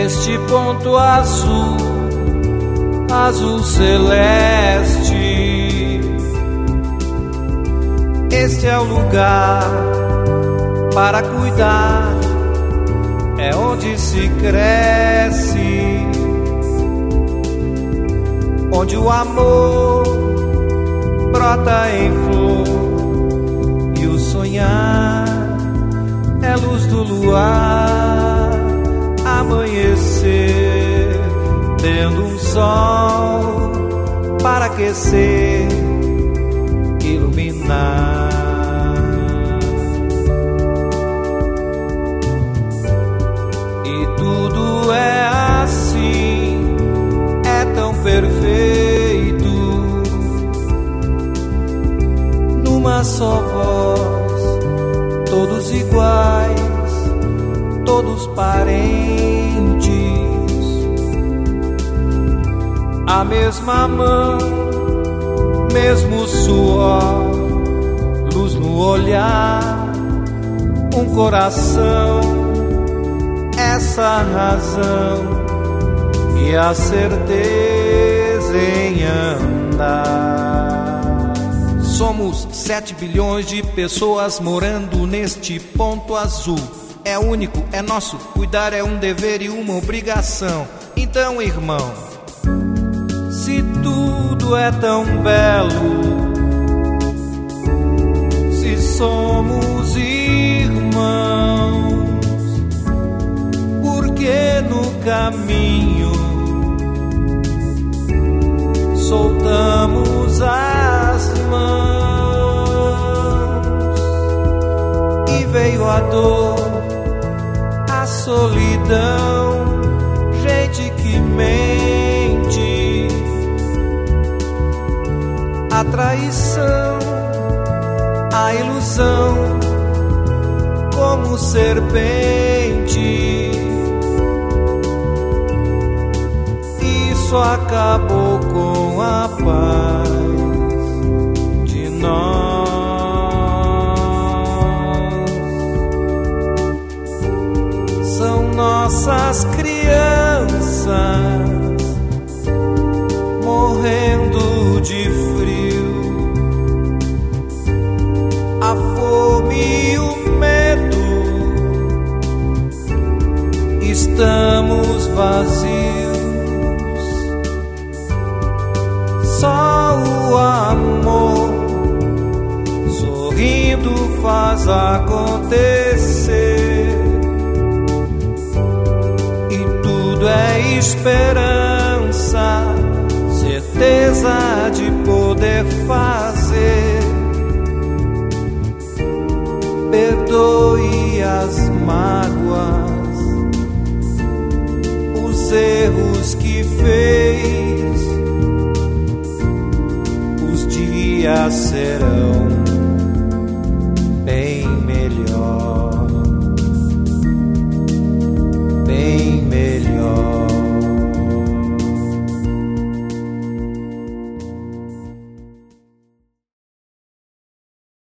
neste ponto azul, azul celeste. Este é o lugar para cuidar, é onde se cresce, onde o amor brota em flor e o sonhar é luz do luar. Amanhecer tendo um sol para aquecer, iluminar. E tudo é assim, é tão perfeito, numa só voz, todos iguais, todos parentes, a mesma mão, mesmo suor, luz no olhar, um coração, essa razão e a certeza em andar. Somos 7 bilhões de pessoas morando neste ponto azul. É único, é nosso, cuidar é um dever e uma obrigação. Então, irmão, se tudo é tão belo, se somos irmãos, por que no caminho soltamos as mãos e veio a dor, a solidão, gente que mente, a traição, a ilusão, como serpente. Isso acabou com a paz de nós. São nossas crianças morrendo de frio, a fome e o medo, estamos vazios. Só o amor sorrindo faz acontecer, e tudo é esperança, certeza de poder fazer. Perdoe as mágoas, os erros que fez, os dias serão